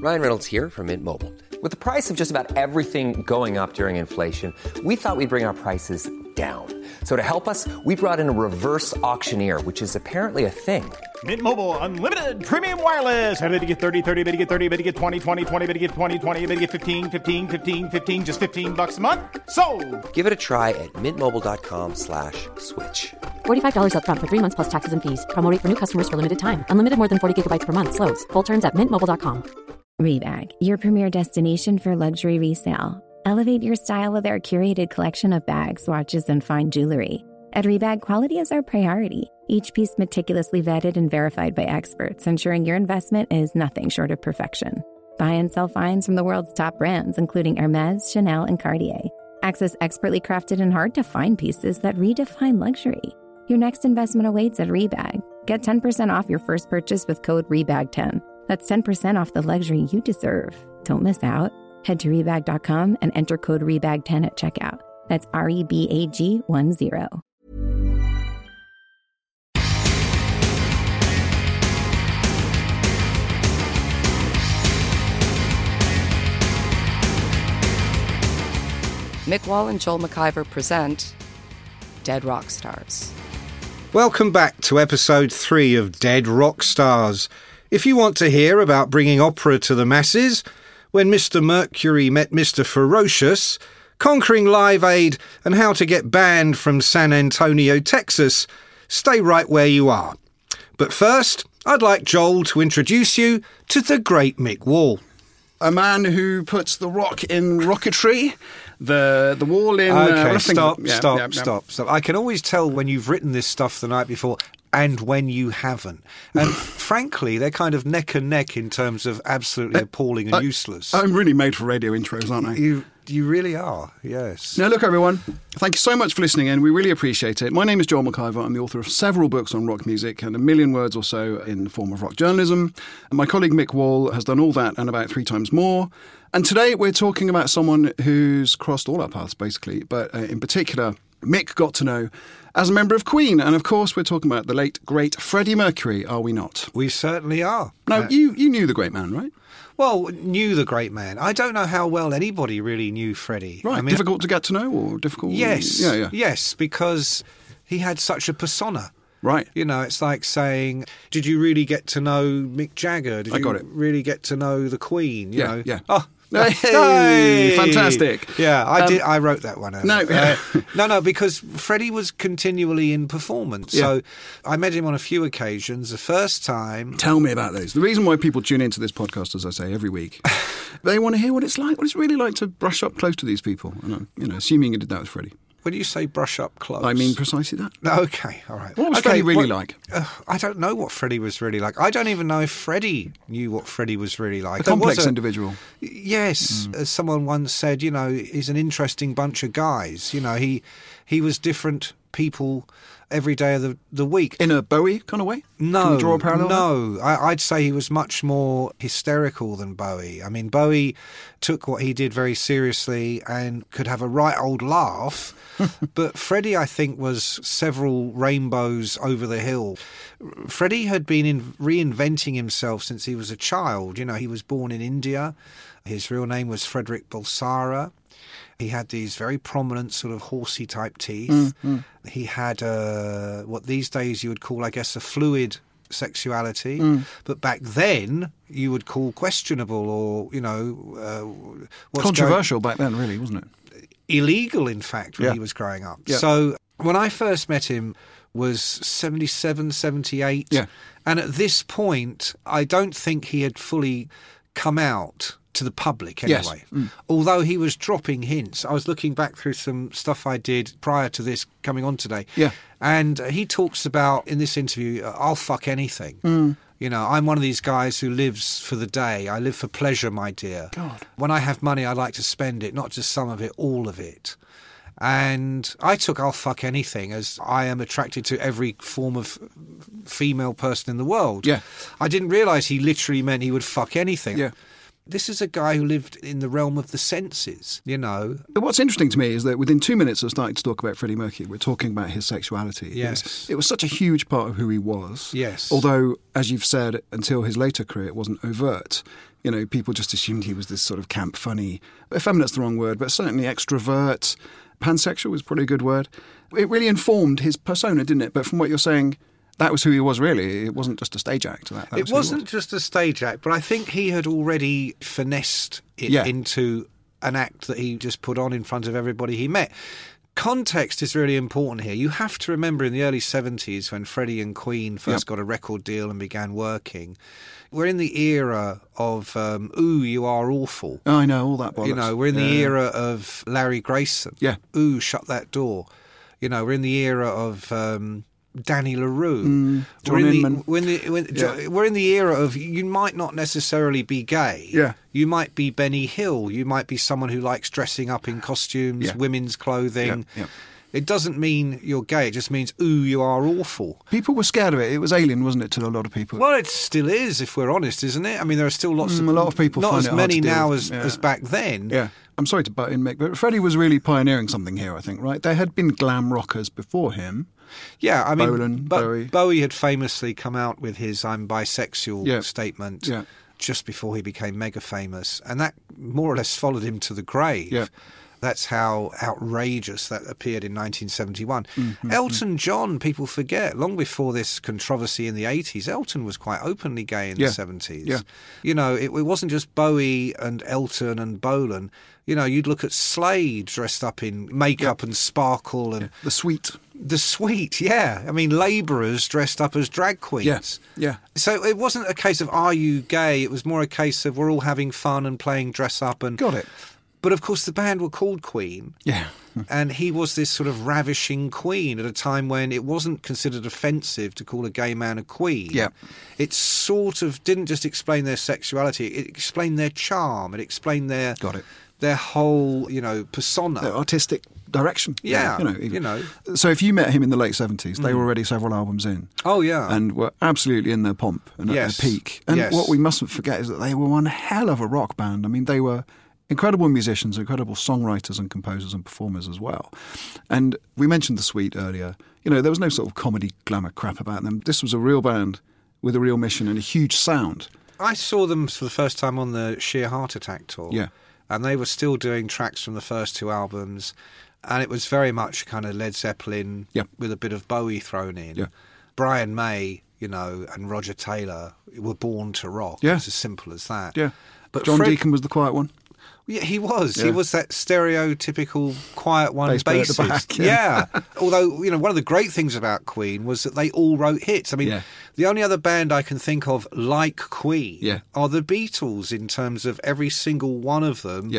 Ryan Reynolds here from Mint Mobile. With the price of just about everything going up during inflation, we thought we'd bring our prices down. So to help us, we brought in a reverse auctioneer, which is apparently a thing. Mint Mobile Unlimited Premium Wireless. How to get 30, 30, bit to get 30, bit to get 20, 20, 20, bit to get 20, 20, bit to get 15, 15, 15, 15, just $15 a month? Sold! Give it a try at mintmobile.com/switch. $45 up front for 3 months plus taxes and fees. Promo rate for new customers for limited time. Unlimited more than 40 gigabytes per month. Slows full terms at mintmobile.com. Rebag, your premier destination for luxury resale. Elevate your style with our curated collection of bags, watches, and fine jewelry. At Rebag, quality is our priority. Each piece meticulously vetted and verified by experts, ensuring your investment is nothing short of perfection. Buy and sell finds from the world's top brands, including Hermès, Chanel, and Cartier. Access expertly crafted and hard-to-find pieces that redefine luxury. Your next investment awaits at Rebag. Get 10% off your first purchase with code REBAG10. That's 10% off the luxury you deserve. Don't miss out. Head to Rebag.com and enter code REBAG10 at checkout. That's REBAG10. Mick Wall and Joel McIver present Dead Rock Stars. Welcome back to episode 3 of Dead Rock Stars. If you want to hear about bringing opera to the masses, when Mr. Mercury met Mr. Ferocious, conquering Live Aid, and how to get banned from San Antonio, Texas, stay right where you are. But first, I'd like Joel to introduce you to the great Mick Wall. A man who puts the rock in rocketry, the wall in... Okay, stop. I can always tell when you've written this stuff the night before and when you haven't. And frankly, they're kind of neck and neck in terms of absolutely appalling and useless. I'm really made for radio intros, aren't I? You really are, yes. Now, look, everyone, thank you so much for listening in. We really appreciate it. My name is Joel McIver. I'm the author of several books on rock music and 1 million words or so in the form of rock journalism. And my colleague Mick Wall has done all that and about 3 times more. And today we're talking about someone who's crossed all our paths, basically. But in particular, Mick got to know as a member of Queen. And of course, we're talking about the late, great Freddie Mercury, are we not? We certainly are. Now, you knew the great man, right? Well, knew the great man. I don't know how well anybody really knew Freddie. Right, I mean, difficult to get to know or difficult? Yes, yeah. Yes, because he had such a persona. Right. You know, it's like saying, did you really get to know Mick Jagger? Did you really get to know the Queen? You know? Yeah. Oh, hey, fantastic. Yeah, I did. I wrote that one. No, because Freddie was continually in performance. Yeah. So I met him on a few occasions. The first time... Tell me about those. The reason why people tune into this podcast, as I say, every week, they want to hear what it's really like to brush up close to these people. And, assuming you did that with Freddie. When you say brush up close... I mean precisely that. Okay, all right. What was Freddie really like? I don't know what Freddie was really like. I don't even know if Freddie knew what Freddie was really like. A complex individual. Yes. As someone once said, he's an interesting bunch of guys. He was different people every day of the week. In a Bowie kind of way? No. Can you draw a parallel? No. I'd say he was much more hysterical than Bowie. I mean, Bowie took what he did very seriously and could have a right old laugh. But Freddie, I think, was several rainbows over the hill. Freddie had been reinventing himself since he was a child. He was born in India. His real name was Frederick Bulsara. He had these very prominent sort of horsey type teeth. He had what these days you would call, I guess, a fluid sexuality. But back then you would call questionable or, controversial back then, really, wasn't it? Illegal, in fact, when he was growing up. Yeah. So when I first met him was 77, 78. Yeah. And at this point, I don't think he had fully come out to the public anyway. Yes. Although he was dropping hints. I was looking back through some stuff I did prior to this coming on today. Yeah. And he talks about, in this interview, I'll fuck anything. I'm one of these guys who lives for the day. I live for pleasure, my dear. God. When I have money, I like to spend it, not just some of it, all of it. And I took I'll fuck anything as I am attracted to every form of female person in the world. Yeah. I didn't realise he literally meant he would fuck anything. Yeah. This is a guy who lived in the realm of the senses, you know. What's interesting to me is that within 2 minutes of starting to talk about Freddie Mercury, we're talking about his sexuality. Yes. It was such a huge part of who he was. Yes. Although, as you've said, until his later career, it wasn't overt. You know, people just assumed he was this sort of camp funny, effeminate's the wrong word, but certainly extrovert. Pansexual was probably a good word. It really informed his persona, didn't it? But from what you're saying, that was who he was, really. It wasn't just a stage act. It wasn't just a stage act, but I think he had already finessed it into an act that he just put on in front of everybody he met. Context is really important here. You have to remember in the early 70s when Freddie and Queen first got a record deal and began working, we're in the era of, Ooh, You Are Awful. Oh, I know, all that bollocks. You know, we're in the era of Larry Grayson. Yeah. Ooh, Shut That Door. You know, we're in the era of Danny LaRue. John Inman. We're in the era of you might not necessarily be gay. Yeah. You might be Benny Hill. You might be someone who likes dressing up in costumes, women's clothing. Yeah. It doesn't mean you're gay. It just means, ooh, you are awful. People were scared of it. It was alien, wasn't it, to a lot of people? Well, it still is, if we're honest, isn't it? I mean, there are still lots of... A lot of people not find as it hard many to deal now with. as back then. Yeah. I'm sorry to butt in, Mick, but Freddie was really pioneering something here, I think, right? There had been glam rockers before him. Yeah, I mean, Bolan, Bowie. Bowie had famously come out with his I'm bisexual statement just before he became mega famous, and that more or less followed him to the grave. Yeah. That's how outrageous that appeared in 1971. Elton John, people forget, long before this controversy in the 80s, Elton was quite openly gay in the 70s. Yeah. You know, it wasn't just Bowie and Elton and Bolan. You know, you'd look at Slade dressed up in makeup and sparkle and... The Sweet. The Sweet, yeah. I mean, labourers dressed up as drag queens. Yeah. So it wasn't a case of, are you gay? It was more a case of, we're all having fun and playing dress up. And Got it. But of course, the band were called Queen. Yeah. And he was this sort of ravishing queen at a time when it wasn't considered offensive to call a gay man a queen. Yeah. It sort of didn't just explain their sexuality, it explained their charm, it explained their... Got it. Their whole, persona. Their artistic direction. Yeah. So if you met him in the late 70s, they were already several albums in. Oh, yeah. And were absolutely in their pomp and at their peak. And what we mustn't forget is that they were one hell of a rock band. I mean, they were incredible musicians, incredible songwriters and composers and performers as well. And we mentioned The Sweet earlier. You know, there was no sort of comedy glamour crap about them. This was a real band with a real mission and a huge sound. I saw them for the first time on the Sheer Heart Attack tour. Yeah. And they were still doing tracks from the first two albums. And it was very much kind of Led Zeppelin with a bit of Bowie thrown in. Yeah. Brian May, and Roger Taylor were born to rock. Yeah. It's as simple as that. Yeah. But John Deacon was the quiet one. Yeah, he was. Yeah. He was that stereotypical quiet one Bass player at the bassist. back, yeah. Although, one of the great things about Queen was that they all wrote hits. I mean, the only other band I can think of like Queen are the Beatles in terms of every single one of them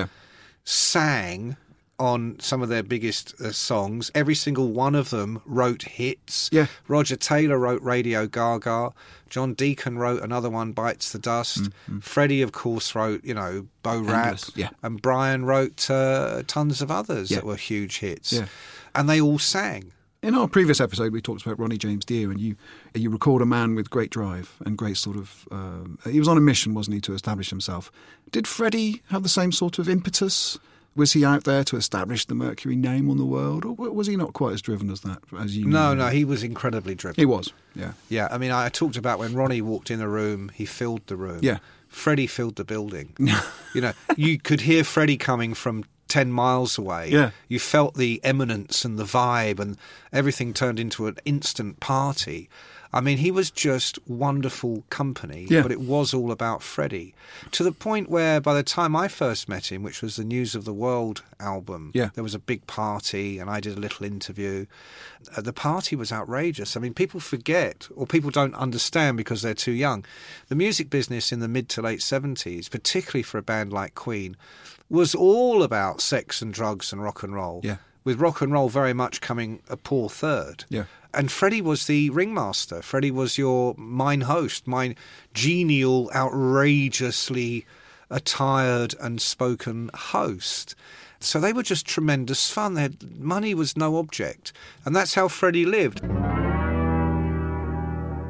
sang on some of their biggest songs. Every single one of them wrote hits. Yeah. Roger Taylor wrote Radio Gaga. John Deacon wrote another one, Bites the Dust. Freddie, of course, wrote, Bo Rap. Yeah. And Brian wrote tons of others that were huge hits. Yeah. And they all sang. In our previous episode, we talked about Ronnie James Dio, and you record a man with great drive and great sort of... he was on a mission, wasn't he, to establish himself. Did Freddie have the same sort of impetus? Was he out there to establish the Mercury name on the world, or was he not quite as driven as that? No, he was incredibly driven. He was, yeah. Yeah, I mean, I talked about when Ronnie walked in a room, he filled the room. Yeah. Freddie filled the building. You could hear Freddie coming from 10 miles away. Yeah. You felt the eminence and the vibe, and everything turned into an instant party. I mean, he was just wonderful company, but it was all about Freddie. To the point where by the time I first met him, which was the News of the World album, there was a big party and I did a little interview. The party was outrageous. I mean, people forget, or people don't understand because they're too young. The music business in the mid to late 70s, particularly for a band like Queen, was all about sex and drugs and rock and roll. Yeah. With rock and roll very much coming a poor third. Yeah. And Freddie was the ringmaster. Freddie was your mine host, mine genial, outrageously attired and spoken host. So they were just tremendous fun. Money was no object. And that's how Freddie lived.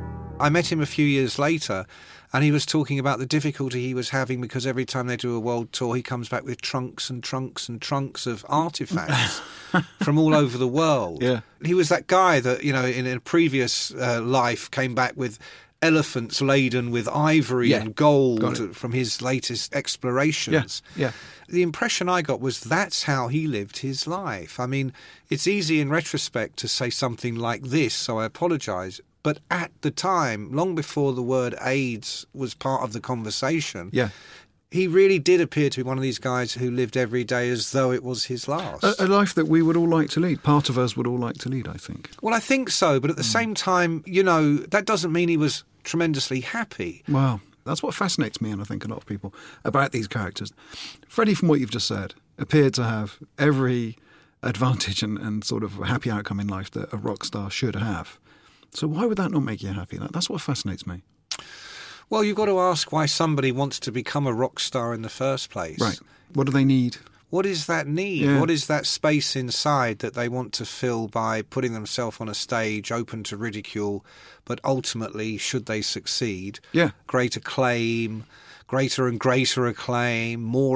I met him a few years later, and he was talking about the difficulty he was having because every time they do a world tour, he comes back with trunks and trunks and trunks of artifacts from all over the world. Yeah. He was that guy that, you know, in a previous life came back with elephants laden with ivory and gold from his latest explorations. Yeah. The impression I got was that's how he lived his life. I mean, it's easy in retrospect to say something like this, so I apologise. But at the time, long before the word AIDS was part of the conversation, he really did appear to be one of these guys who lived every day as though it was his last. A life that we would all like to lead. Part of us would all like to lead, I think. Well, I think so. But at the same time, you know, that doesn't mean he was tremendously happy. Wow. That's what fascinates me, and I think a lot of people, about these characters. Freddie, from what you've just said, appeared to have every advantage and sort of happy outcome in life that a rock star should have. So why would that not make you happy? That's what fascinates me. Well, you've got to ask why somebody wants to become a rock star in the first place. Right. What do they need? What is that need? Yeah. What is that space inside that they want to fill by putting themselves on a stage open to ridicule, but ultimately, should they succeed, great acclaim, greater and greater acclaim, more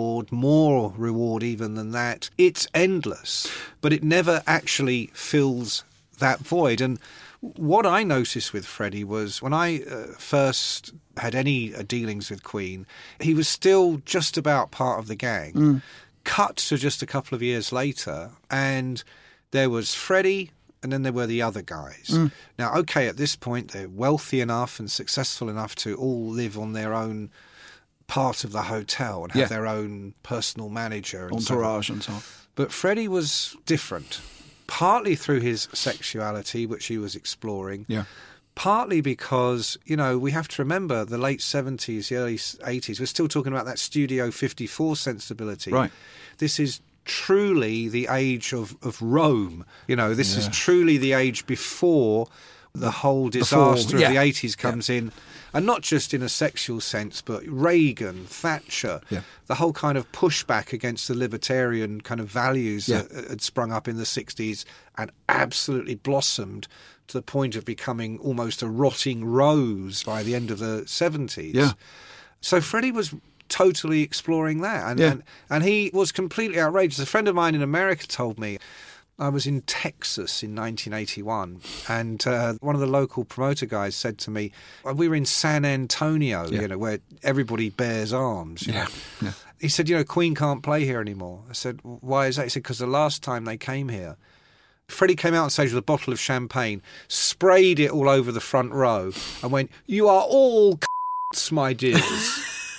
reward even than that. It's endless, but it never actually fills that void. And what I noticed with Freddie was when I first had any dealings with Queen, he was still just about part of the gang. Cut to just a couple of years later, and there was Freddie, and then there were the other guys. Now, okay, at this point, they're wealthy enough and successful enough to all live on their own part of the hotel and have their own personal manager. And entourage and so on. But Freddie was different. Partly through his sexuality, which he was exploring, partly because, you know, we have to remember the late 70s, the early 80s, we're still talking about that Studio 54 sensibility. Right. This is truly the age of Rome. You know, this is truly the age before the whole disaster of the 80s comes in. And not just in a sexual sense, but Reagan, Thatcher, the whole kind of pushback against the libertarian kind of values that had sprung up in the 60s and absolutely blossomed to the point of becoming almost a rotting rose by the end of the 70s. Yeah. So Freddie was totally exploring that. And he was completely outrageous. A friend of mine in America told me, I was in Texas in 1981, and one of the local promoter guys said to me, we were in San Antonio, you know, where everybody bears arms. You know? He said, you know, Queen can't play here anymore. I said, why is that? He said, because the last time they came here, Freddie came out on stage with a bottle of champagne, sprayed it all over the front row, and went, "You are all c***s, my dears."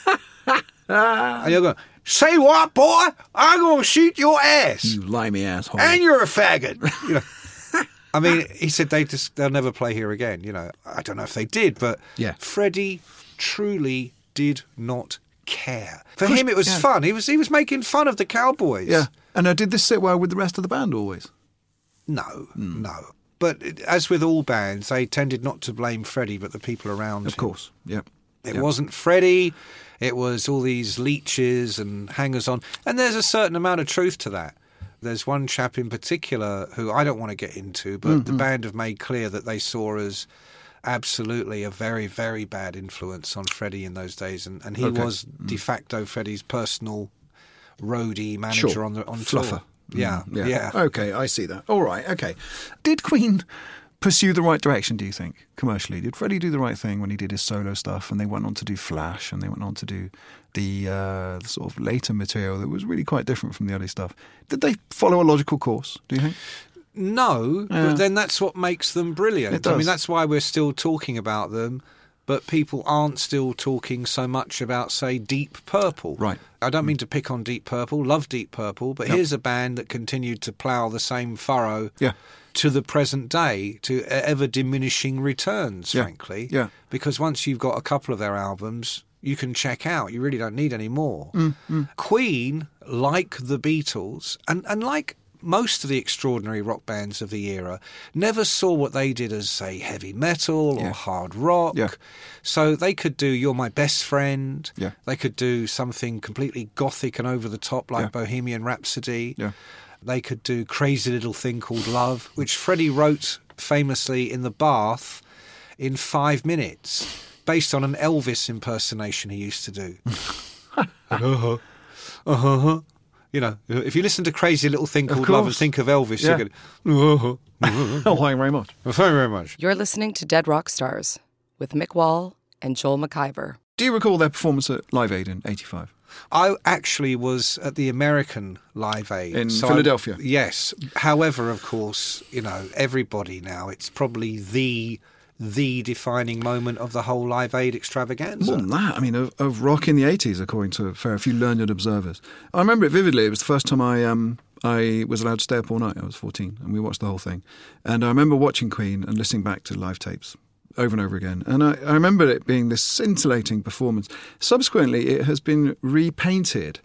And you're going, "Say what, boy? I'm going to shoot your ass. You limey asshole. And you're a faggot." You know, I mean, he said they'll never play here again. You know, I don't know if they did, but Freddie truly did not care. For him, it was fun. He was making fun of the Cowboys. Yeah. And did this sit well with the rest of the band always? No. But as with all bands, they tended not to blame Freddie, but the people around him. Of course, It wasn't Freddie. It was all these leeches and hangers-on. And there's a certain amount of truth to that. There's one chap in particular who I don't want to get into, but the band have made clear that they saw as absolutely a very, very bad influence on Freddie in those days. And he was de facto Freddie's personal roadie manager on Fluffer. tour. Yeah. Okay, I see that. All right, okay. Did Queen pursue the right direction, do you think, commercially? Did Freddie do the right thing when he did his solo stuff and they went on to do Flash and they went on to do the sort of later material that was really quite different from the early stuff? Did they follow a logical course, do you think? No, but then that's what makes them brilliant. It does. I mean, that's why we're still talking about them, but people aren't still talking so much about, say, Deep Purple. Right. I don't mean to pick on Deep Purple, love Deep Purple, but here's a band that continued to plough the same furrow to the present day, to ever-diminishing returns, frankly. Yeah. Because once you've got a couple of their albums, you can check out. You really don't need any more. Queen, like the Beatles, and like most of the extraordinary rock bands of the era, never saw what they did as, say, heavy metal or hard rock. So they could do You're My Best Friend. They could do something completely gothic and over the top like Bohemian Rhapsody. They could do Crazy Little Thing Called Love, which Freddie wrote famously in the bath in 5 minutes based on an Elvis impersonation he used to do. You know, if you listen to Crazy Little Thing Called Love and think of Elvis, you're going, Oh, thank you very much. Thank you very much. You're listening to Dead Rock Stars with Mick Wall and Joel McIver. Do you recall their performance at Live Aid in 85? I actually was at the American Live Aid. In Philadelphia? Yes. However, of course, you know, everybody now, it's probably the defining moment of the whole Live Aid extravaganza. More than that, I mean, of rock in the 80s, according to a fair few learned observers. I remember it vividly. It was the first time I was allowed to stay up all night. I was 14, and we watched the whole thing. And I remember watching Queen and listening back to live tapes over and over again. And I remember it being this scintillating performance. Subsequently, it has been repainted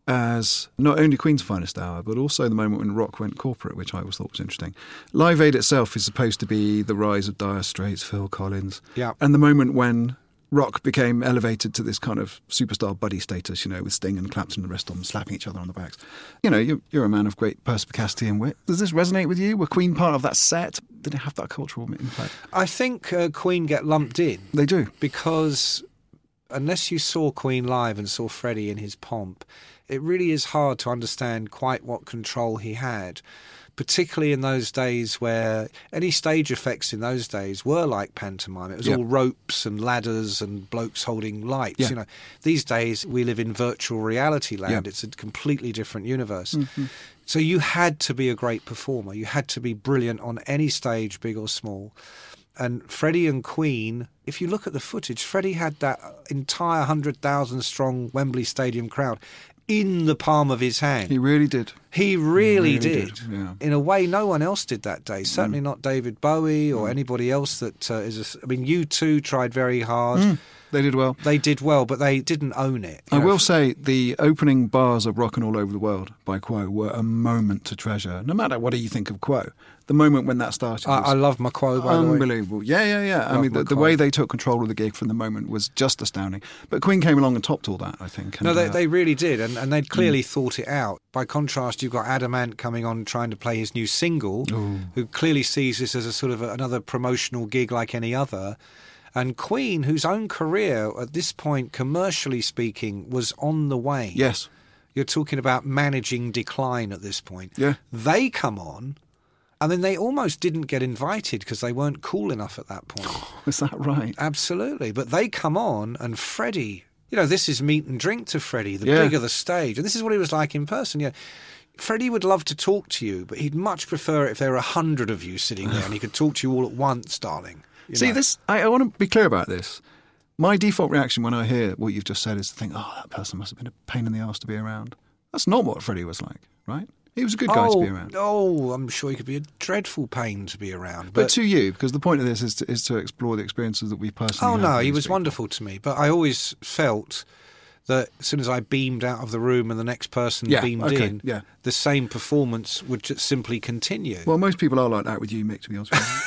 as not only Queen's finest hour, but also the moment when rock went corporate, which I always thought was interesting. Live Aid itself is supposed to be the rise of Dire Straits, Phil Collins, and the moment when rock became elevated to this kind of superstar buddy status, you know, with Sting and Clapton and the rest of them slapping each other on the backs. You know, you're a man of great perspicacity and wit. Does this resonate with you? Were Queen part of that set? Did it have that cultural impact? I think Queen get lumped in. They do. Because unless you saw Queen live and saw Freddie in his pomp, it really is hard to understand quite what control he had, particularly in those days where any stage effects in those days were like pantomime. It was all ropes and ladders and blokes holding lights. You know, these days we live in virtual reality land. It's a completely different universe. Mm-hmm. So you had to be a great performer. You had to be brilliant on any stage, big or small. And Freddie and Queen, if you look at the footage, Freddie had that entire 100,000 strong Wembley Stadium crowd in the palm of his hand. He really did. He really did. Yeah. In a way no one else did that day. Certainly not David Bowie or anybody else that is... I mean, U2 tried very hard. They did well. They did well, but they didn't own it. I will say the opening bars of Rockin' All Over the World by Quo were a moment to treasure. No matter what you think of Quo, the moment when that started was I love my Quo, by the way. Unbelievable. Yeah. I mean, the way they took control of the gig from the moment was just astounding. But Queen came along and topped all that, I think. And, no, they really did, and they'd clearly thought it out. By contrast, you've got Adam Ant coming on trying to play his new single, who clearly sees this as a sort of another promotional gig like any other. And Queen, whose own career at this point, commercially speaking, was on the wane. Yes. You're talking about managing decline at this point. Yeah. They come on, and then they almost didn't get invited because they weren't cool enough at that point. Is that right? Absolutely. But they come on, and Freddie, you know, this is meat and drink to Freddie, the bigger the stage. And this is what he was like in person. Yeah. Freddie would love to talk to you, but he'd much prefer it if there were 100 of you sitting there and he could talk to you all at once, darling. See, this. I want to be clear about this. My default reaction when I hear what you've just said is to think, oh, that person must have been a pain in the arse to be around. That's not what Freddie was like, right? He was a good guy to be around. Oh, I'm sure he could be a dreadful pain to be around. But to you, because the point of this is to explore the experiences that we personally have. Oh, no, he was wonderful to me. But I always felt that as soon as I beamed out of the room and the next person beamed in, the same performance would just simply continue. Well, most people are like that with you, Mick, to be honest with you.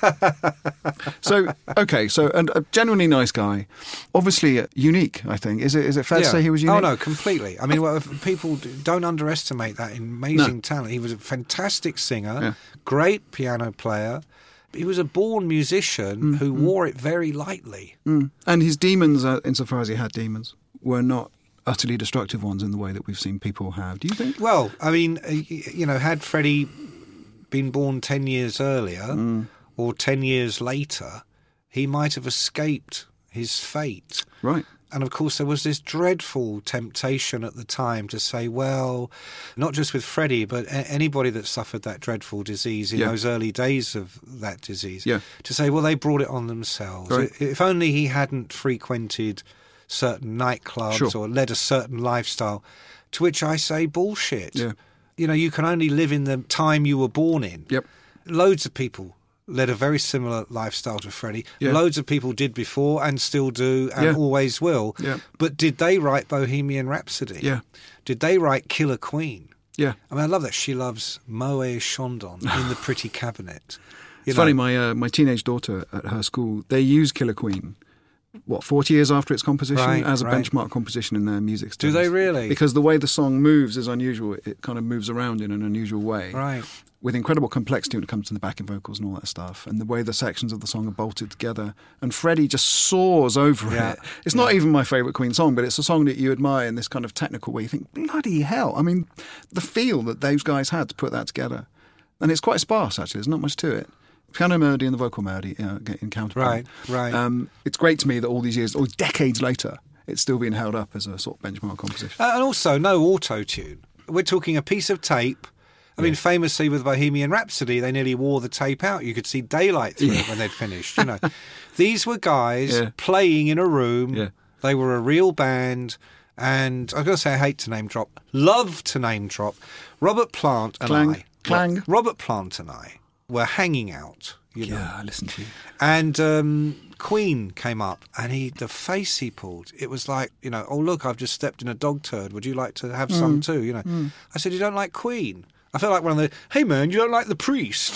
So and a genuinely nice guy, obviously unique, I think. Is it fair to say he was unique? Oh no, completely. I mean, people don't underestimate that amazing talent. He was a fantastic singer, great piano player. He was a born musician who wore it very lightly. And his demons, insofar as he had demons, were not utterly destructive ones in the way that we've seen people have. Do you think? Well, I mean, you know, had Freddie been born 10 years earlier or 10 years later, he might have escaped his fate. Right. And of course, there was this dreadful temptation at the time to say, well, not just with Freddie, but anybody that suffered that dreadful disease in those early days of that disease, to say, well, they brought it on themselves. Right. If only he hadn't frequented certain nightclubs or led a certain lifestyle, to which I say bullshit. Yeah. You know, you can only live in the time you were born in. Yep. Loads of people led a very similar lifestyle to Freddie. Loads of people did before and still do and always will. Yeah. But did they write Bohemian Rhapsody? Yeah. Did they write Killer Queen? Yeah. I mean, I love that she loves Moët Chandon in The Pretty Cabinet. It's funny, my teenage daughter at her school, they use Killer Queen, 40 years after its composition, as a benchmark composition in their music studies. Do they really? Because the way the song moves is unusual. It kind of moves around in an unusual way. Right. with incredible complexity when it comes to the backing vocals and all that stuff, and the way the sections of the song are bolted together. And Freddie just soars over it. It's not even my favourite Queen song, but it's a song that you admire in this kind of technical way. You think, bloody hell. I mean, the feel that those guys had to put that together. And it's quite sparse, actually. There's not much to it. Piano melody and the vocal melody in counterpoint. Right. It's great to me that all these years, or decades later, it's still being held up as a sort of benchmark composition. And also, no auto-tune. We're talking a piece of tape. I mean, famously with Bohemian Rhapsody, they nearly wore the tape out. You could see daylight through it when they'd finished. You know, these were guys playing in a room. Yeah. They were a real band. And I've got to say, I hate to name drop, love to name drop. Robert Plant and Robert Plant and I were hanging out. You know. I listened to you. And Queen came up, and the face he pulled, it was like, you know, oh look, I've just stepped in a dog turd. Would you like to have some too? You know, I said, you don't like Queen? I felt like one of the, hey man, you don't like the Priest?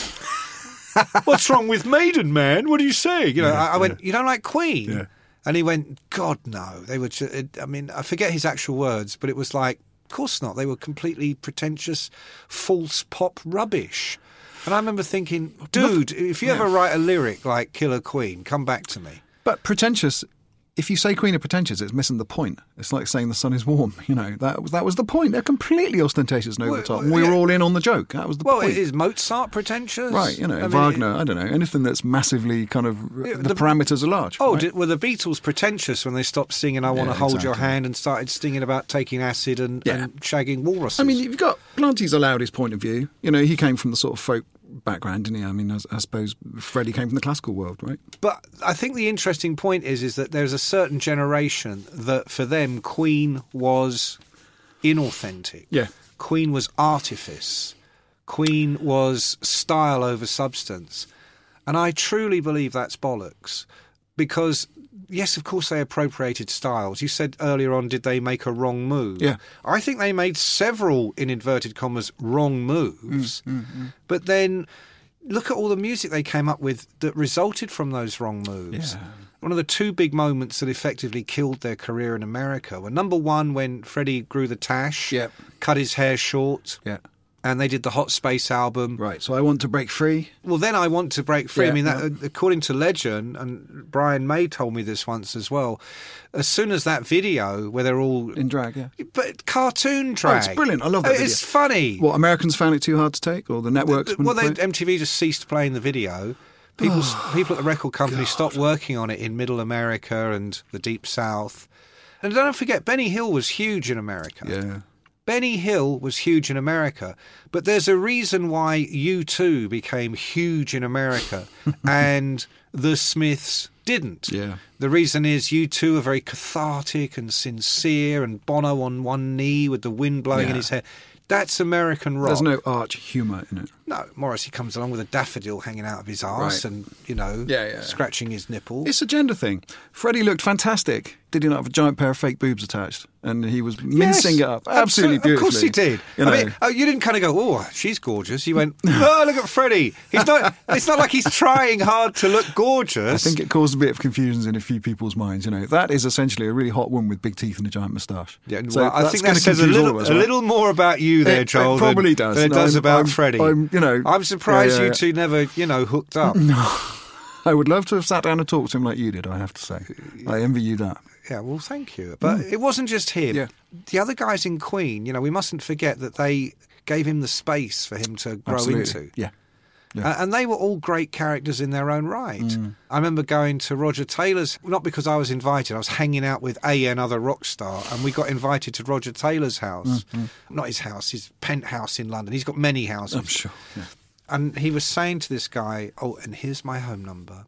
What's wrong with Maiden, man? What are you saying? You know, I went, you don't like Queen? Yeah. And he went, God, no. They were, I mean, I forget his actual words, but it was like, of course not. They were completely pretentious, false pop rubbish. And I remember thinking, dude, if you ever write a lyric like Killer Queen, come back to me. But pretentious, if you say Queen are pretentious, it's missing the point. It's like saying the sun is warm. You know, that was the point. They're completely ostentatious and over the top. And we were all in on the joke. That was the point. Well, is Mozart pretentious? Right, you know, Wagner, I don't know. Anything that's massively kind of, the parameters are large. Oh, right? Were the Beatles pretentious when they stopped singing I Want to Hold Your Hand and started singing about taking acid and shagging walruses? I mean, you've got, Blanty's allowed his point of view. You know, he came from the sort of folk background, didn't he? I mean, I suppose Freddie came from the classical world, right? But I think the interesting point is that there's a certain generation that for them Queen was inauthentic. Yeah. Queen was artifice. Queen was style over substance. And I truly believe that's bollocks. Because, yes, of course they appropriated styles. You said earlier on, did they make a wrong move? Yeah. I think they made several, in inverted commas, wrong moves. But then look at all the music they came up with that resulted from those wrong moves. Yeah. One of the two big moments that effectively killed their career in America were, number one, when Freddie grew the tash, cut his hair short. Yeah. And they did the Hot Space album. Right, so I Want to Break Free. Well, then I Want to Break Free. I mean, according to legend, and Brian May told me this once as well, as soon as that video where they're all... in drag, But cartoon drag. Oh, it's brilliant. I love that video. It's funny. What, Americans found it too hard to take? Or the networks... MTV just ceased playing the video. People at the record company stopped working on it in Middle America and the Deep South. And don't forget, Benny Hill was huge in America. Yeah. Benny Hill was huge in America, but there's a reason why U2 became huge in America and the Smiths didn't. Yeah. The reason is U2 are very cathartic and sincere, and Bono on one knee with the wind blowing in his hair. That's American rock. There's no arch humour in it. No, Morrissey comes along with a daffodil hanging out of his arse and, you know, scratching his nipple. It's a gender thing. Freddie looked fantastic. Did he not have a giant pair of fake boobs attached? And he was mincing it up. Absolutely beautifully. Of course he did. You know. I mean, you didn't kind of go, oh, she's gorgeous. You went, oh, look at Freddie. It's not like he's trying hard to look gorgeous. I think it caused a bit of confusion in a few people's minds. You know, that is essentially a really hot woman with big teeth and a giant moustache. Yeah, so well, I think that says a little more about you there, Joel. It probably does. Than it does about Freddie. I'm surprised you two never, hooked up. No. I would love to have sat down and talked to him like you did, I have to say. I envy you that. Yeah, well, thank you. But it wasn't just him. Yeah. The other guys in Queen, we mustn't forget that they gave him the space for him to grow into. Yeah. And they were all great characters in their own right. I remember going to Roger Taylor's, not because I was invited, I was hanging out with another rock star, and we got invited to Roger Taylor's house. Not his house, his penthouse in London. He's got many houses. I'm sure, yeah. And he was saying to this guy, oh, and here's my home number,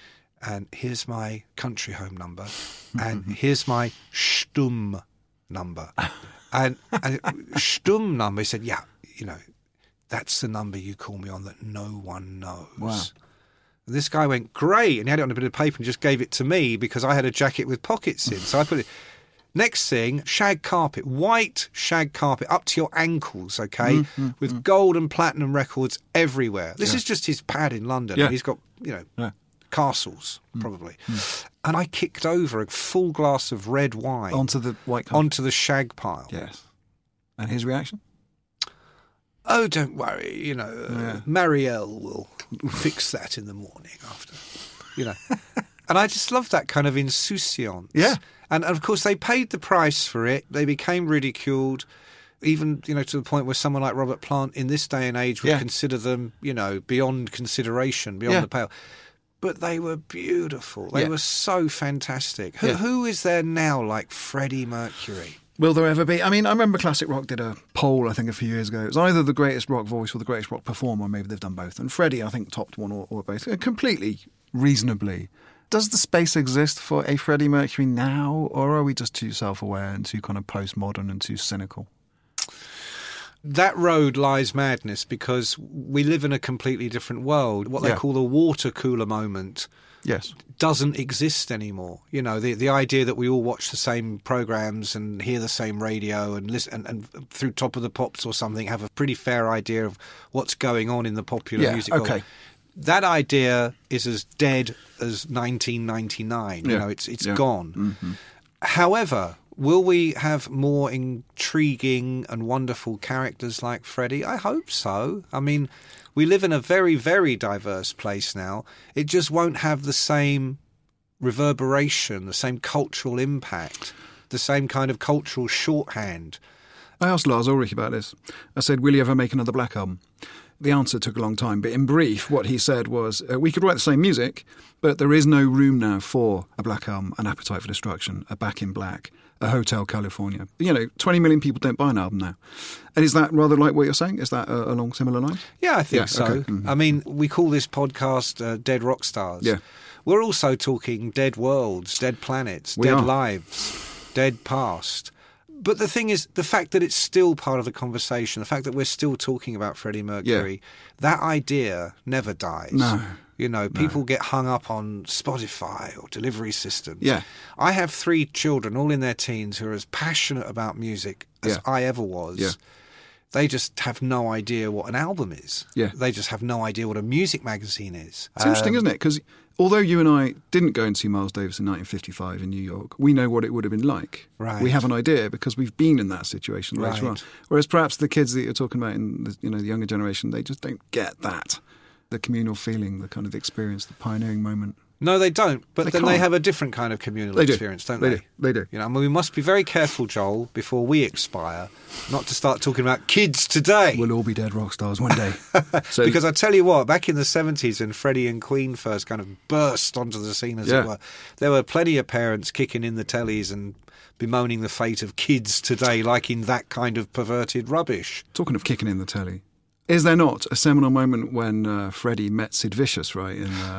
and here's my country home number, and here's my Stumm number. and Stumm number, he said, yeah, that's the number you call me on that no one knows. Wow. And this guy went, great, and he had it on a bit of paper and just gave it to me because I had a jacket with pockets in. So I put it... Next thing, shag carpet, white shag carpet up to your ankles, okay, with gold and platinum records everywhere. This is just his pad in London. Yeah. He's got, castles, probably. And I kicked over a full glass of red wine. Onto the white carpet? Onto the shag pile. Yes. And his reaction? Oh, don't worry, Marielle will fix that in the morning after, And I just love that kind of insouciance. Yeah. And of course, they paid the price for it. They became ridiculed, even, to the point where someone like Robert Plant in this day and age would consider them, beyond consideration, beyond the pale. But they were beautiful. They were so fantastic. Who is there now like Freddie Mercury? Will there ever be? I mean, I remember Classic Rock did a poll, I think, a few years ago. It was either the greatest rock voice or the greatest rock performer. Maybe they've done both. And Freddie, I think, topped one or both, completely reasonably. Does the space exist for a Freddie Mercury now, or are we just too self-aware and too kind of postmodern and too cynical? That road lies madness, because we live in a completely different world. What they call the water cooler moment doesn't exist anymore. The idea that we all watch the same programs and hear the same radio and listen and through Top of the Pops or something have a pretty fair idea of what's going on in the popular music world. Okay. That idea is as dead as 1999. It's gone. Mm-hmm. However, will we have more intriguing and wonderful characters like Freddie? I hope so. I mean, we live in a very, very diverse place now. It just won't have the same reverberation, the same cultural impact, the same kind of cultural shorthand. I asked Lars Ulrich about this. I said, will he ever make another Black Album? The answer took a long time, but in brief, what he said was, we could write the same music, but there is no room now for a Black Album, an Appetite for Destruction, a Back in Black, a Hotel California. 20 million people don't buy an album now. And is that rather like what you're saying? Is that along similar lines? Yeah, I think so. Okay. Mm-hmm. I mean, we call this podcast Dead Rock Stars. Yeah. We're also talking dead worlds, dead planets, dead lives, dead past. But the thing is, the fact that it's still part of the conversation, the fact that we're still talking about Freddie Mercury, that idea never dies. No. People get hung up on Spotify or delivery systems. Yeah. I have 3 children, all in their teens, who are as passionate about music as I ever was. Yeah. They just have no idea what an album is. Yeah. They just have no idea what a music magazine is. It's interesting, isn't it? Because although you and I didn't go and see Miles Davis in 1955 in New York, we know what it would have been like. Right. We have an idea because we've been in that situation later on. Whereas perhaps the kids that you're talking about in the younger generation, they just don't get that. The communal feeling, the kind of experience, the pioneering moment. No, they don't. But They then can't. they have a different kind of communal experience, don't they? They do. I mean, we must be very careful, Joel, before we expire, not to start talking about kids today. We'll all be dead rock stars one day. Because I tell you what, back in the 70s when Freddie and Queen first kind of burst onto the scene, as it were, there were plenty of parents kicking in the tellies and bemoaning the fate of kids today, liking that kind of perverted rubbish. Talking of kicking in the telly, is there not a seminal moment when Freddie met Sid Vicious, right?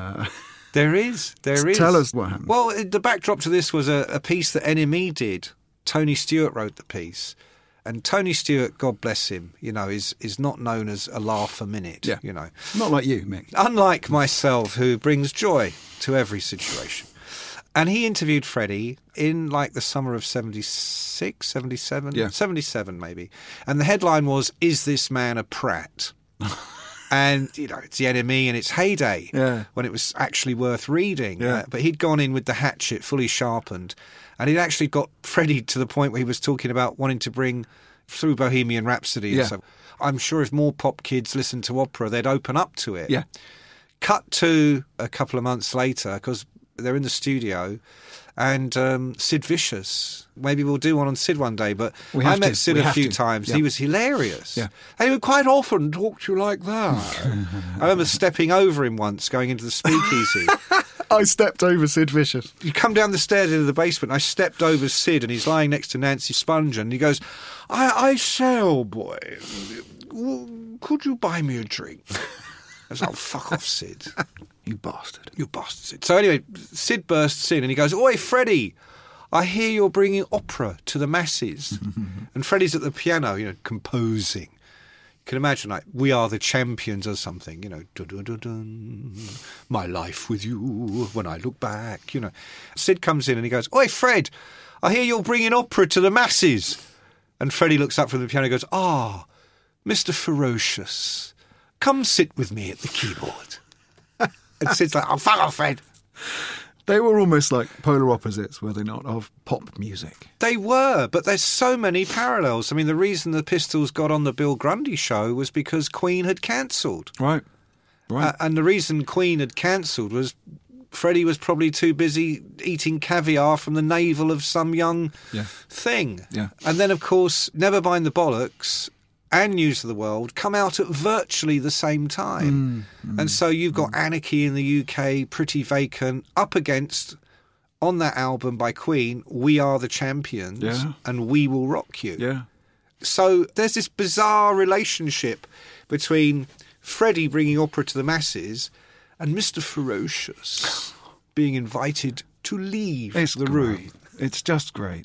There is. Tell us what happened. Well, the backdrop to this was a piece that NME did. Tony Stewart wrote the piece. And Tony Stewart, God bless him, is not known as a laugh a minute. Yeah. Not like you, Mick. Unlike myself, who brings joy to every situation. And he interviewed Freddie in the summer of 76, 77? Yeah. 77 maybe. And the headline was, "Is this man a prat?" And, it's the NME in its heyday, when it was actually worth reading. Yeah. But he'd gone in with the hatchet fully sharpened. And he'd actually got Freddie to the point where he was talking about wanting to bring through Bohemian Rhapsody. And so I'm sure if more pop kids listened to opera, they'd open up to it. Yeah. Cut to a couple of months later, because they're in the studio, and Sid Vicious. Maybe we'll do one on Sid one day, but I met Sid a few times. Yeah. He was hilarious. Yeah. And he would quite often talk to you like that. I remember stepping over him once, going into the speakeasy. I stepped over Sid Vicious. You come down the stairs into the basement, I stepped over Sid, and he's lying next to Nancy Spungen, and he goes, I say, old boy, could you buy me a drink? I was like, fuck off, Sid. You bastard. You bastard, Sid. So anyway, Sid bursts in and he goes, "Oi, Freddie, I hear you're bringing opera to the masses." And Freddie's at the piano, composing. You can imagine, We Are the Champions or something, dun, dun, dun, dun, my life with you when I look back, Sid comes in and he goes, "Oi, Fred, I hear you're bringing opera to the masses." And Freddie looks up from the piano and goes, Mr. Ferocious, come sit with me at the keyboard. And Sid's like, "Oh, fuck off, Fred." They were almost like polar opposites, were they not, of pop music? They were, but there's so many parallels. I mean, the reason the Pistols got on the Bill Grundy show was because Queen had cancelled. Right. And the reason Queen had cancelled was Freddie was probably too busy eating caviar from the navel of some young thing. Yeah. And then, of course, Never Mind the Bollocks and News of the World come out at virtually the same time. And so you've got Anarchy in the UK, Pretty Vacant, up against, on that album by Queen, We Are the Champions and We Will Rock You. Yeah. So there's this bizarre relationship between Freddie bringing opera to the masses and Mr. Ferocious being invited to leave the room. It's just great.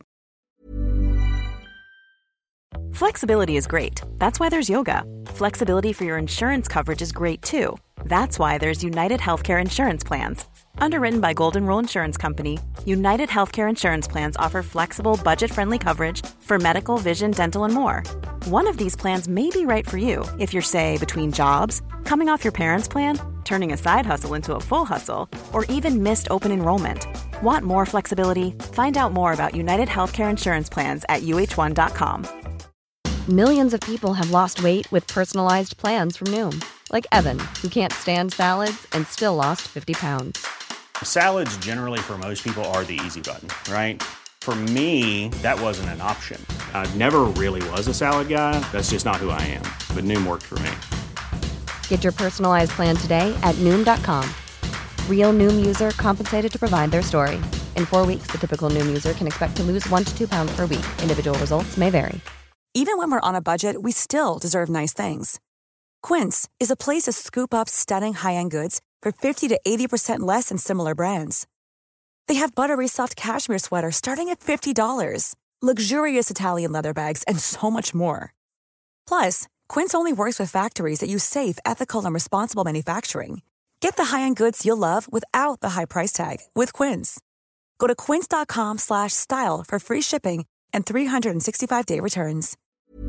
Flexibility is great. That's why there's yoga. Flexibility for your insurance coverage is great too. That's why there's United Healthcare Insurance Plans. Underwritten by Golden Rule Insurance Company, United Healthcare Insurance Plans offer flexible, budget-friendly coverage for medical, vision, dental, and more. One of these plans may be right for you if you're, say, between jobs, coming off your parents' plan, turning a side hustle into a full hustle, or even missed open enrollment. Want more flexibility? Find out more about United Healthcare Insurance Plans at uh1.com. Millions of people have lost weight with personalized plans from Noom. Like Evan, who can't stand salads and still lost 50 pounds. Salads generally for most people are the easy button, right? For me, that wasn't an option. I never really was a salad guy. That's just not who I am. But Noom worked for me. Get your personalized plan today at Noom.com. Real Noom user compensated to provide their story. In 4 weeks, the typical Noom user can expect to lose 1 to 2 pounds per week. Individual results may vary. Even when we're on a budget, we still deserve nice things. Quince is a place to scoop up stunning high-end goods for 50 to 80% less than similar brands. They have buttery soft cashmere sweaters starting at $50, luxurious Italian leather bags, and so much more. Plus, Quince only works with factories that use safe, ethical, and responsible manufacturing. Get the high-end goods you'll love without the high price tag with Quince. Go to quince.com/style for free shipping and 365-day returns.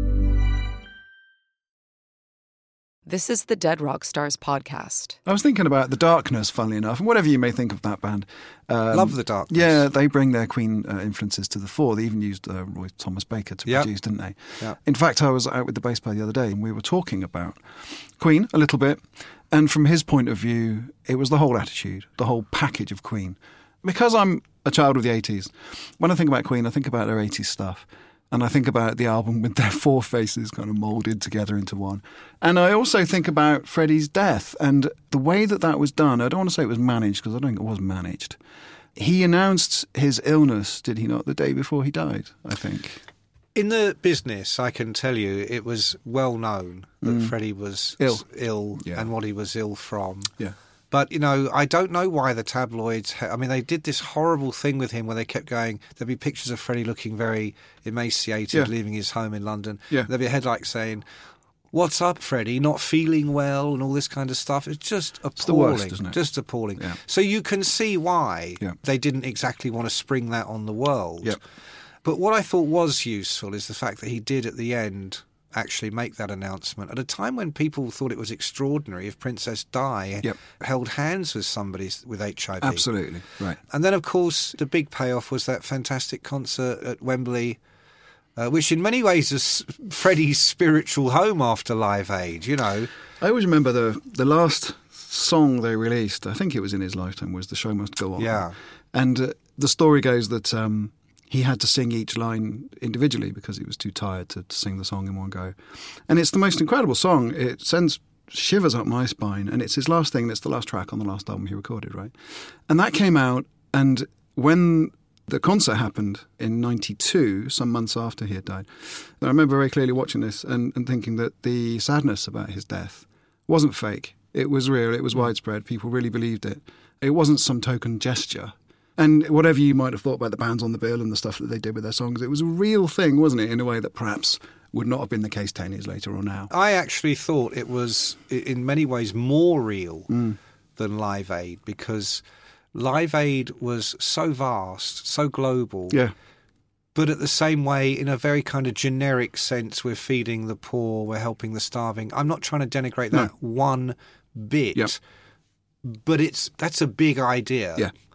This is the Dead Rock Stars podcast. I was thinking about The Darkness, funnily enough, and whatever you may think of that band. Love The Darkness. Yeah, they bring their Queen influences to the fore. They even used Roy Thomas Baker to produce, didn't they? Yep. In fact, I was out with the bass player the other day and we were talking about Queen a little bit. And from his point of view, it was the whole attitude, the whole package of Queen. Because I'm a child of the 80s, when I think about Queen, I think about their 80s stuff. And I think about the album with their four faces kind of moulded together into one. And I also think about Freddie's death and the way that that was done. I don't want to say it was managed because I don't think it was managed. He announced his illness, did he not, the day before he died, I think. In the business, I can tell you it was well known that Freddie was ill and what he was ill from. Yeah. But, you know, I don't know why the tabloids... they did this horrible thing with him where they kept going... There'd be pictures of Freddie looking very emaciated, leaving his home in London. Yeah. There'd be a headline saying, "What's up, Freddie? Not feeling well," and all this kind of stuff. It's just appalling. It's the worst, isn't it? Just appalling. Yeah. So you can see why they didn't exactly want to spring that on the world. Yep. But what I thought was useful is the fact that he did at the end... actually make that announcement at a time when people thought it was extraordinary if Princess Di held hands with somebody with HIV. Absolutely, right. And then, of course, the big payoff was that fantastic concert at Wembley, which in many ways is Freddie's spiritual home after Live Aid, you know. I always remember the last song they released, I think it was in his lifetime, was The Show Must Go On. Yeah. And the story goes that... he had to sing each line individually because he was too tired to sing the song in one go. And it's the most incredible song. It sends shivers up my spine. And it's his last thing. It's the last track on the last album he recorded, right? And that came out. And when the concert happened in 92, some months after he had died, I remember very clearly watching this and thinking that the sadness about his death wasn't fake. It was real. It was widespread. People really believed it. It wasn't some token gesture. And whatever you might have thought about the bands on the bill and the stuff that they did with their songs, it was a real thing, wasn't it, in a way that perhaps would not have been the case 10 years later or now. I actually thought it was, in many ways, more real than Live Aid, because Live Aid was so vast, so global. Yeah. But at the same way, in a very kind of generic sense, we're feeding the poor, we're helping the starving. I'm not trying to denigrate that one bit, but that's a big idea. Yeah.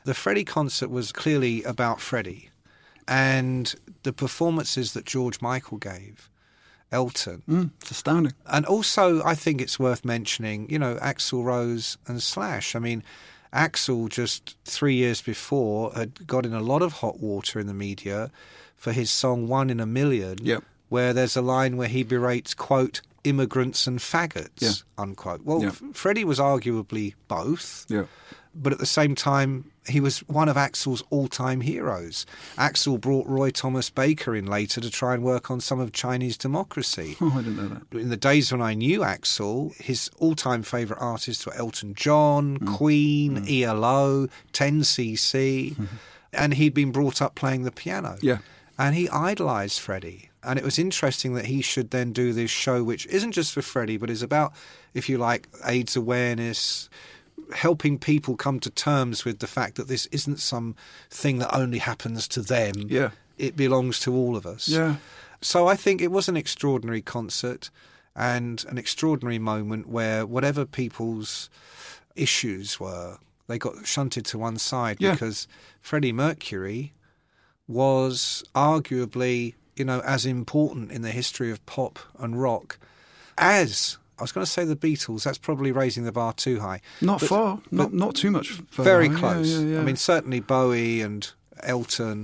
The Freddie concert was clearly about Freddie. And the performances that George Michael gave, Elton. It's astounding. And also, I think it's worth mentioning, Axl Rose and Slash. I mean, Axl just 3 years before had got in a lot of hot water in the media for his song 1 in a Million, where there's a line where he berates, quote, immigrants and faggots, unquote. Well, Freddie was arguably both, but at the same time, he was one of Axl's all-time heroes. Axl brought Roy Thomas Baker in later to try and work on some of Chinese democracy. Oh, I didn't know that. In the days when I knew Axl, his all-time favourite artists were Elton John, Queen, ELO, 10cc, and he'd been brought up playing the piano. Yeah. And he idolised Freddie. And it was interesting that he should then do this show, which isn't just for Freddie, but is about, if you like, AIDS awareness, helping people come to terms with the fact that this isn't some thing that only happens to them. Yeah. It belongs to all of us. Yeah. So I think it was an extraordinary concert and an extraordinary moment where whatever people's issues were, they got shunted to one side because Freddie Mercury was arguably, as important in the history of pop and rock as... I was going to say the Beatles. That's probably raising the bar too high. Not far. Not too much further. Very close. Yeah. I mean, certainly Bowie and Elton,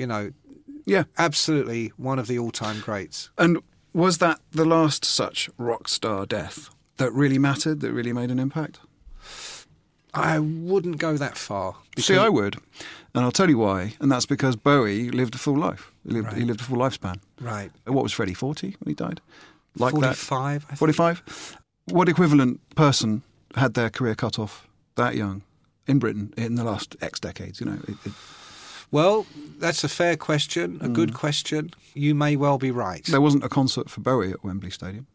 absolutely one of the all-time greats. And was that the last such rock star death that really mattered, that really made an impact? I wouldn't go that far. See, I would. And I'll tell you why. And that's because Bowie lived a full life. He lived a full lifespan. Right. What was Freddie, 40 when he died? Like 45, that. 45? What equivalent person had their career cut off that young in Britain in the last X decades? Well, that's a fair question, a good question. You may well be right. There wasn't a concert for Bowie at Wembley Stadium.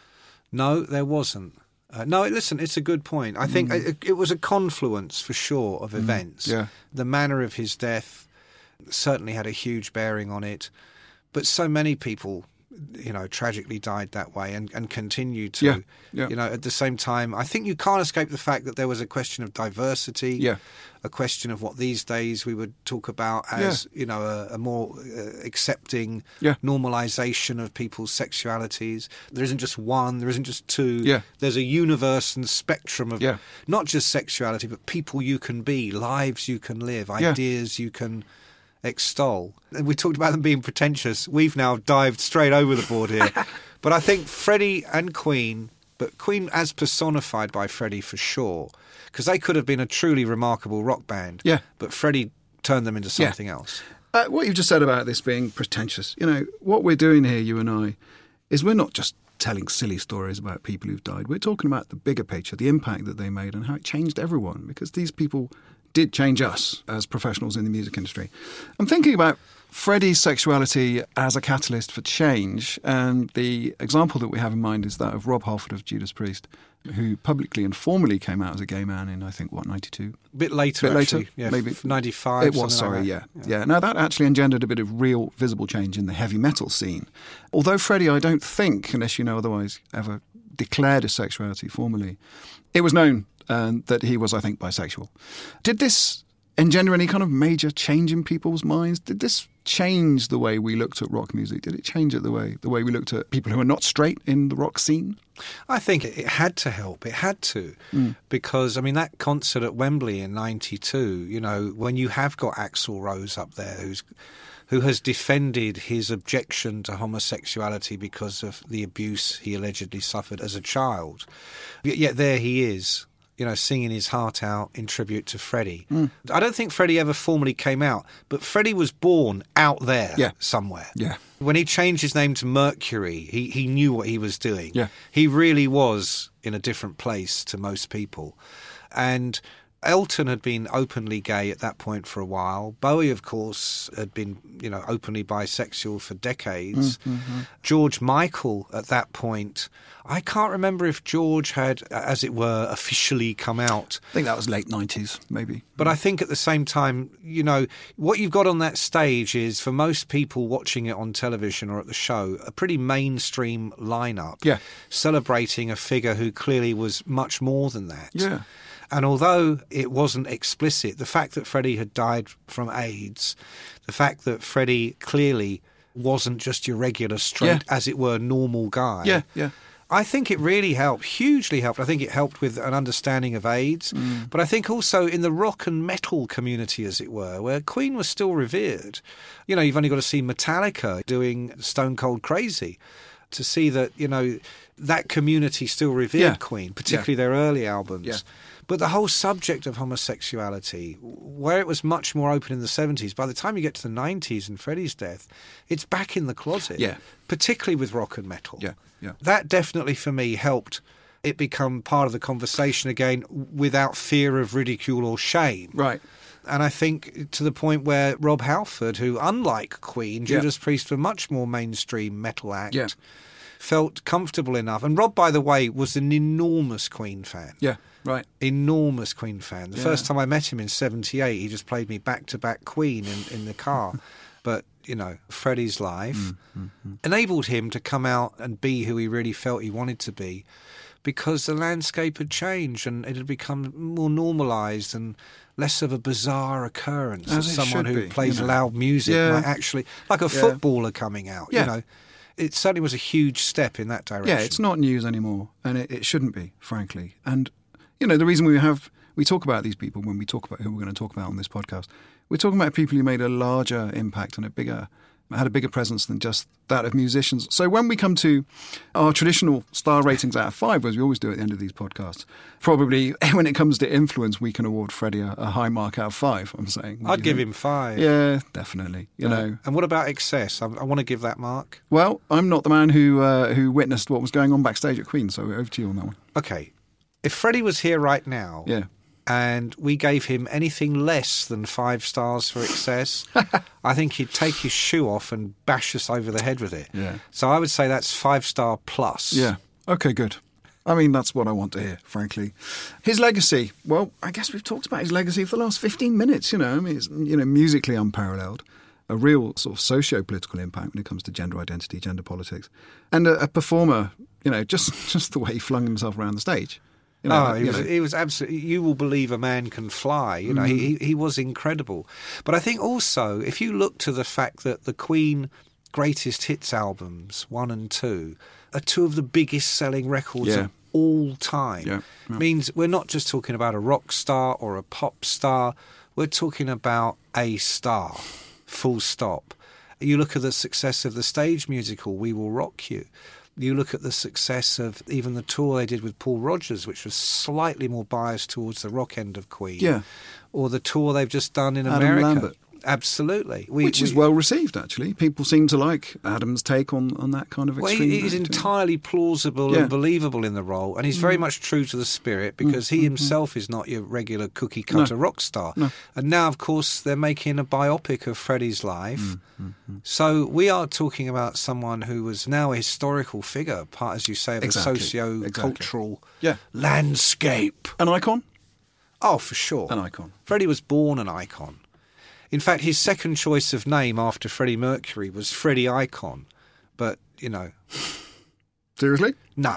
No, there wasn't. No, listen, it's a good point. I think it was a confluence, for sure, of events. Yeah. The manner of his death certainly had a huge bearing on it. But so many people... tragically died that way and continue to. At the same time, I think you can't escape the fact that there was a question of diversity, a question of what these days we would talk about as, a more accepting normalisation of people's sexualities. There isn't just one, there isn't just two. Yeah. There's a universe and spectrum of not just sexuality, but people you can be, lives you can live, ideas you can... extol. And we talked about them being pretentious. We've now dived straight over the board here. But I think Freddie and Queen, but Queen as personified by Freddie for sure, because they could have been a truly remarkable rock band. Yeah. But Freddie turned them into something else. What you've just said about this being pretentious, what we're doing here, you and I, is we're not just telling silly stories about people who've died. We're talking about the bigger picture, the impact that they made and how it changed everyone, because these people did change us as professionals in the music industry. I'm thinking about Freddie's sexuality as a catalyst for change, and the example that we have in mind is that of Rob Halford of Judas Priest, who publicly and formally came out as a gay man in, I think, 92? A bit later, actually. Yeah, maybe 95. It was, sorry, like yeah. Now, that actually engendered a bit of real visible change in the heavy metal scene. Although Freddie, I don't think, unless you know otherwise, ever declared his sexuality formally. It was known that he was, I think, bisexual. Did this engender any kind of major change in people's minds? Did this change the way we looked at rock music? Did it change it the way we looked at people who are not straight in the rock scene? I think it had to help. It had to. Because, I mean, that concert at Wembley in 92, when you have got Axl Rose up there who has defended his objection to homosexuality because of the abuse he allegedly suffered as a child, yet there he is, singing his heart out in tribute to Freddie. I don't think Freddie ever formally came out, but Freddie was born out there somewhere. Yeah. When he changed his name to Mercury, he knew what he was doing. Yeah. He really was in a different place to most people. And Elton had been openly gay at that point for a while. Bowie, of course, had been, openly bisexual for decades. George Michael, at that point, I can't remember if George had, as it were, officially come out. I think that was late 90s, maybe. But I think at the same time, what you've got on that stage is, for most people watching it on television or at the show, a pretty mainstream lineup, celebrating a figure who clearly was much more than that. Yeah. And although it wasn't explicit, the fact that Freddie had died from AIDS, the fact that Freddie clearly wasn't just your regular straight, as it were, normal guy. Yeah, yeah. I think it really helped, hugely helped. I think it helped with an understanding of AIDS, but I think also in the rock and metal community, as it were, where Queen was still revered. You know, you've only got to see Metallica doing Stone Cold Crazy to see that, you know, that community still revered Queen, particularly their early albums. Yeah. But the whole subject of homosexuality, where it was much more open in the 70s, by the time you get to the 90s and Freddie's death, it's back in the closet, particularly with rock and metal. Yeah, yeah. That definitely, for me, helped it become part of the conversation again without fear of ridicule or shame. Right. And I think to the point where Rob Halford, who, unlike Queen, Judas Priest were much more mainstream metal act, felt comfortable enough. And Rob, by the way, was an enormous Queen fan. Yeah. Right. Enormous Queen fan. The first time I met him in 78, he just played me back-to-back Queen in the car. But, you know, Freddie's life enabled him to come out and be who he really felt he wanted to be, because the landscape had changed and it had become more normalised and less of a bizarre occurrence as someone who plays loud music might actually, like a footballer coming out, you know. It certainly was a huge step in that direction. Yeah, it's not news anymore, and it shouldn't be, frankly. And you know, the reason we talk about these people when we talk about who we're going to talk about on this podcast, we're talking about people who made a larger impact and had a bigger presence than just that of musicians. So when we come to our traditional star ratings out of 5, as we always do at the end of these podcasts, probably when it comes to influence, we can award Freddie a high mark out of 5, I'm saying. I'd give him 5. Yeah, definitely. You know. And what about Excess? I want to give that mark. Well, I'm not the man who witnessed what was going on backstage at Queen, so over to you on that one. Okay. If Freddie was here right now, and we gave him anything less than 5 stars for Excess, I think he'd take his shoe off and bash us over the head with it. Yeah. So I would say that's 5-star plus. Yeah. Okay, good. I mean, that's what I want to hear, frankly. His legacy. Well, I guess we've talked about his legacy for the last 15 minutes, you know. I mean, it's, you know, musically unparalleled. A real sort of socio-political impact when it comes to gender identity, gender politics. And a performer, you know, just the way he flung himself around the stage. You know, he was absolutely. You will believe a man can fly. You know, he was incredible. But I think also, if you look to the fact that the Queen greatest hits albums 1 and 2 are 2 of the biggest selling records of all time, means we're not just talking about a rock star or a pop star. We're talking about a star. Full stop. You look at the success of the stage musical We Will Rock You. You look at the success of even the tour they did with Paul Rodgers, which was slightly more biased towards the rock end of Queen. Yeah. Or the tour they've just done in Adam America. Lambert. Absolutely. Which is well received, actually. People seem to like Adam's take on that kind of extreme. Well, he's entirely plausible and believable in the role, and he's very much true to the spirit, because he himself is not your regular cookie-cutter rock star. No. And now, of course, they're making a biopic of Freddie's life. So we are talking about someone who was now a historical figure, part, as you say, of the socio-cultural landscape. An icon? Oh, for sure. An icon. Freddie was born an icon. In fact, his second choice of name after Freddie Mercury was Freddie Icon. But, you know. Seriously? No.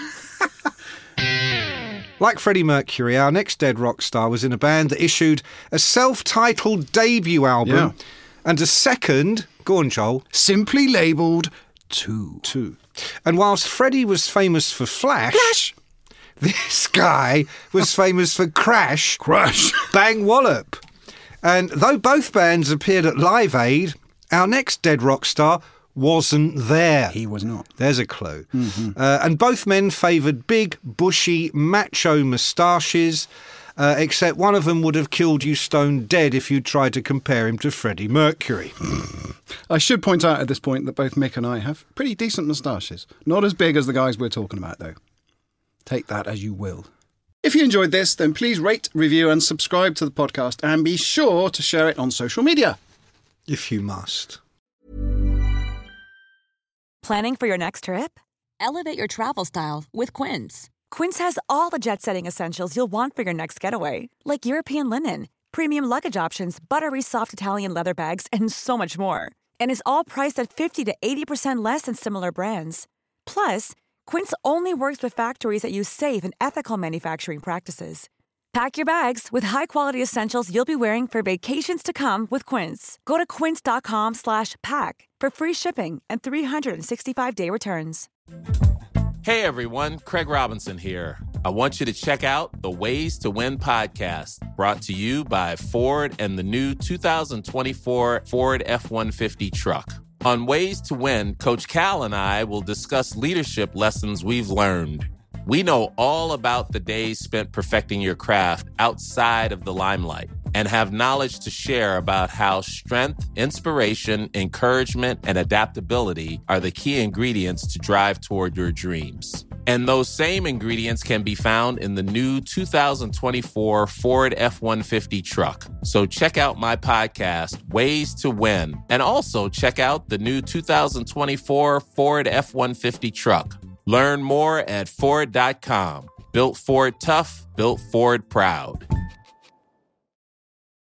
Like Freddie Mercury, our next dead rock star was in a band that issued a self-titled debut album and a second, go on Joel, simply labelled Two. And whilst Freddie was famous for Flash, this guy was famous for Crash, Bang Wallop. And though both bands appeared at Live Aid, our next dead rock star wasn't there. He was not. There's a clue. And both men favoured big, bushy, macho moustaches, except one of them would have killed you stone dead if you tried to compare him to Freddie Mercury. I should point out at this point that both Mick and I have pretty decent moustaches. Not as big as the guys we're talking about, though. Take that as you will. If you enjoyed this, then please rate, review and subscribe to the podcast, and be sure to share it on social media. If you must. Planning for your next trip? Elevate your travel style with Quince. Quince has all the jet-setting essentials you'll want for your next getaway, like European linen, premium luggage options, buttery soft Italian leather bags, and so much more. And is all priced at 50 to 80% less than similar brands. Plus, Quince only works with factories that use safe and ethical manufacturing practices. Pack your bags with high-quality essentials you'll be wearing for vacations to come with Quince. Go to quince.com/pack for free shipping and 365-day returns. Hey everyone, Craig Robinson here. I want you to check out the Ways to Win podcast, brought to you by Ford and the new 2024 Ford F-150 truck. On Ways to Win, Coach Cal and I will discuss leadership lessons we've learned. We know all about the days spent perfecting your craft outside of the limelight and have knowledge to share about how strength, inspiration, encouragement, and adaptability are the key ingredients to drive toward your dreams. And those same ingredients can be found in the new 2024 Ford F-150 truck. So check out my podcast, Ways to Win, and also check out the new 2024 Ford F-150 truck. Learn more at Ford.com. Built Ford tough, built Ford proud.